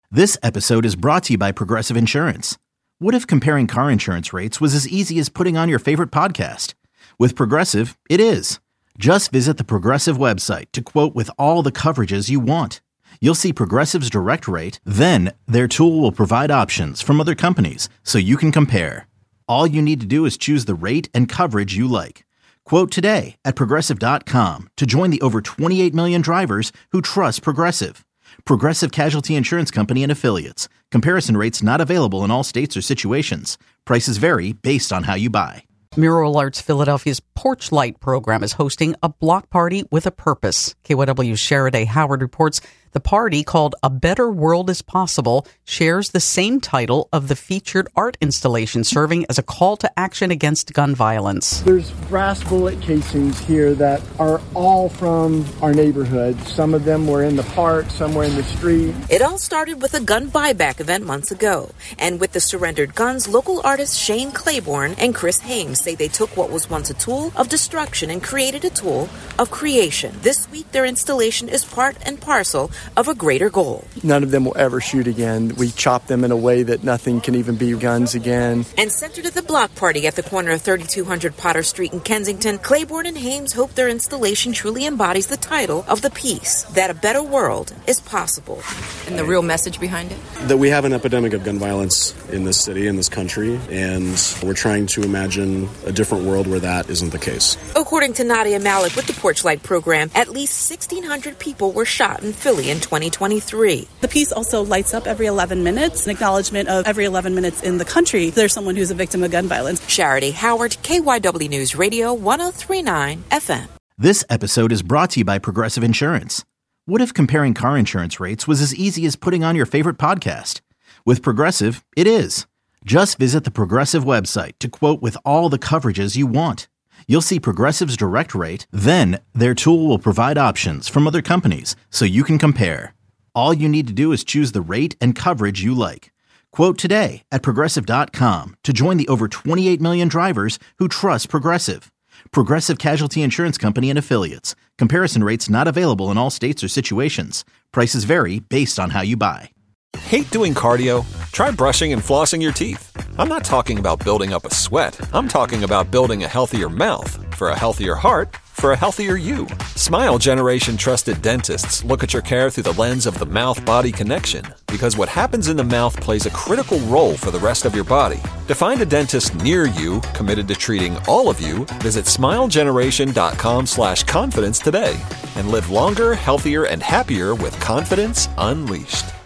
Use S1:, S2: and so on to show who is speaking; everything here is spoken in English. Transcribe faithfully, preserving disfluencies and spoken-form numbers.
S1: This episode is brought to you by Progressive Insurance. What if comparing car insurance rates was as easy as putting on your favorite podcast? With Progressive, it is. Just visit the Progressive website to quote with all the coverages you want. You'll see Progressive's direct rate, then their tool will provide options from other companies so you can compare. All you need to do is choose the rate and coverage you like. Quote today at Progressive dot com to join the over twenty-eight million drivers who trust Progressive. Progressive Casualty Insurance Company and Affiliates. Comparison rates not available in all states or situations. Prices vary based on how you buy.
S2: Mural Arts Philadelphia's Porch Light program is hosting a block party with a purpose. K Y W's Sheriday Howard reports the party, called A Better World is Possible, shares the same title of the featured art installation, serving as a call to action against gun violence.
S3: There's brass bullet casings here that are all from our neighborhood. Some of them were in the park, some were in the street.
S4: It all started with a gun buyback event months ago. And with the surrendered guns, local artists Shane Claiborne and Chris Hames say they took what was once a tool of destruction and created a tool of creation. This week, their installation is part and parcel of a greater goal.
S3: None of them will ever shoot again. We chop them in a way that nothing can even be guns again.
S4: And centered at the block party at the corner of thirty-two hundred Potter Street in Kensington, Claiborne and Hames hope their installation truly embodies the title of the piece, that a better world is possible.
S5: And the real message behind it?
S6: That we have an epidemic of gun violence in this city, in this country, and we're trying to imagine a different world where that isn't the case.
S4: According to Nadia Malik with the Porch Light program, at least sixteen hundred people were shot in Philly in twenty twenty-three.
S7: The piece also lights up every eleven minutes, an acknowledgement of every eleven minutes in the country there's someone who's a victim of gun violence.
S4: Sheriday Howard, K Y W News Radio, one oh three point nine F M.
S1: This episode is brought to you by Progressive Insurance. What if comparing car insurance rates was as easy as putting on your favorite podcast? With Progressive, it is. Just visit the Progressive website to quote with all the coverages you want. You'll see Progressive's direct rate, then their tool will provide options from other companies so you can compare. All you need to do is choose the rate and coverage you like. Quote today at Progressive dot com to join the over twenty-eight million drivers who trust Progressive. Progressive Casualty Insurance Company and Affiliates. Comparison rates not available in all states or situations. Prices vary based on how you buy.
S8: Hate doing cardio? Try brushing and flossing your teeth. I'm not talking about building up a sweat. I'm talking about building a healthier mouth. For a healthier heart, for a healthier you. Smile Generation trusted dentists look at your care through the lens of the mouth-body connection, because what happens in the mouth plays a critical role for the rest of your body. To find a dentist near you committed to treating all of you, visit smilegeneration.com slash confidence today and live longer, healthier, and happier with confidence unleashed.